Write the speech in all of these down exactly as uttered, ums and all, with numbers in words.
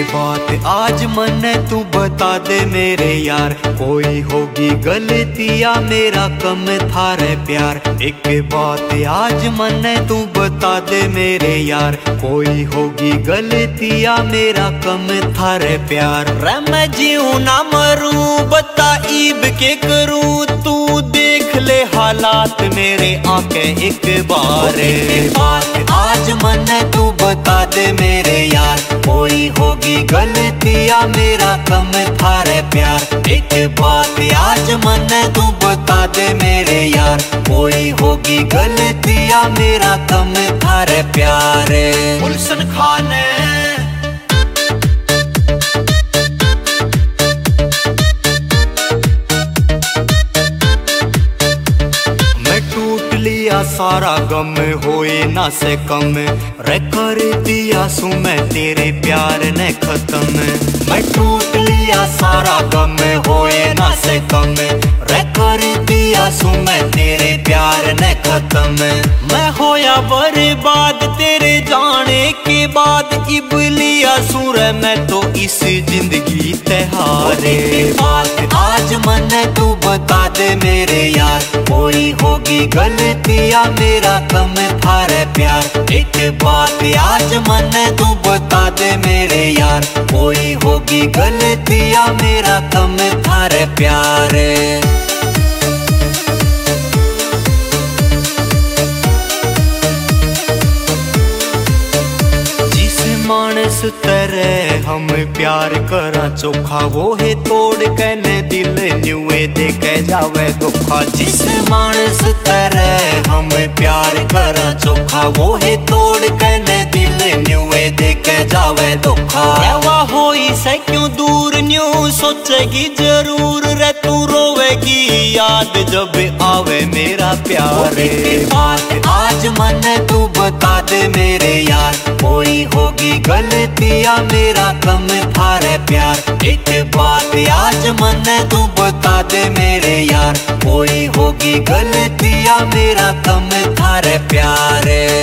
बात आज मन तू बता दे मेरे यार, कोई होगी गलतियाँ मेरा कम थारे प्यार। एक बात आज मन तू बता दे मेरे यार, कोई होगी गलतियाँ मेरा कम थारे प्यार। रे मैं जीऊँ ना मरूं बता ईब के करूं, तू देख ले हालात मेरे आंखें एक बार। एक बात आज मन तू बता दे मेरे यार, कोई होगी गलतियाँ मेरा कम थारे प्यार। एक बात आज मन तू बता दे मेरे यार, कोई होगी गलतियाँ मेरा कम थारे प्यार। गुलशन खान सारा गम होए ना से कम, रे कर दिया सू मैं तेरे प्यार ने खत्म। मैं टूट लिया सारा गम होए ना से कम, रे कर दिया सू मैं तेरे प्यार ने खत्म। मैं होया बर्बाद तेरे जाने के बाद, इब लिया सूर मैं तो इस जिंदगी तेहारे। बात आज मन तू बता दे मेरे यार, कोई होगी गलतियाँ मेरा कम थारे प्यार। एक बात आज मन तू बता दे मेरे यार, कोई होगी गलतियाँ मेरा कम थारे प्यार। मानस तरह हम प्यार करा चोखा, वो है तोड़ कहने दिल न्यूए दे के जावे धोखा। जिस मानस तरह हम प्यार करा चोखा, वो है तोड़ कहने दिल न्यूए दे के जावे धोखा। रहवा होई से क्यों दूर न्यू सोचेगी जरूर, रे तू रोवेगी याद जब आवे मेरा प्यार। बात आज मन तू बता दे मेरे यार, कोई होगी गलतियाँ मेरा कम थारे प्यार। एक बात आज मन तू बता दे मेरे यार, कोई होगी गलतियाँ मेरा कम थारे प्यार।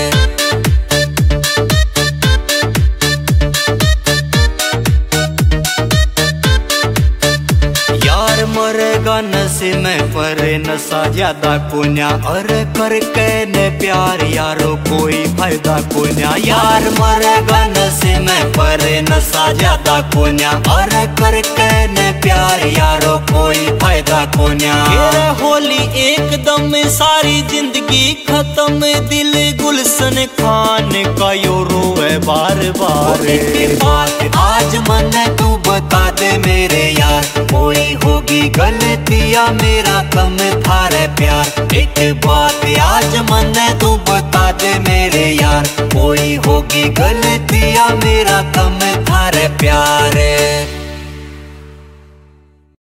मरेगा नशे में पर नशा ज्यादा कोन्या, अरे करके ने प्यार यारो कोई फायदा कोन्या। यार मरेगा नशे में पर नशा ज्यादा कोन्या, अरे करके ने प्यार यारो कोई फायदा कोन्या। ये होली एकदम सारी जिंदगी खत्म, दिल गुलशन खान का यो रोवे बार बार। बात आज मन तू बता दे मेरे यार, कोई होगी गलतियाँ मेरा कम थारे प्यार। एक बात आज मन तू बता दे मेरे यार, कोई होगी गलतियाँ मेरा कम थारे प्यार।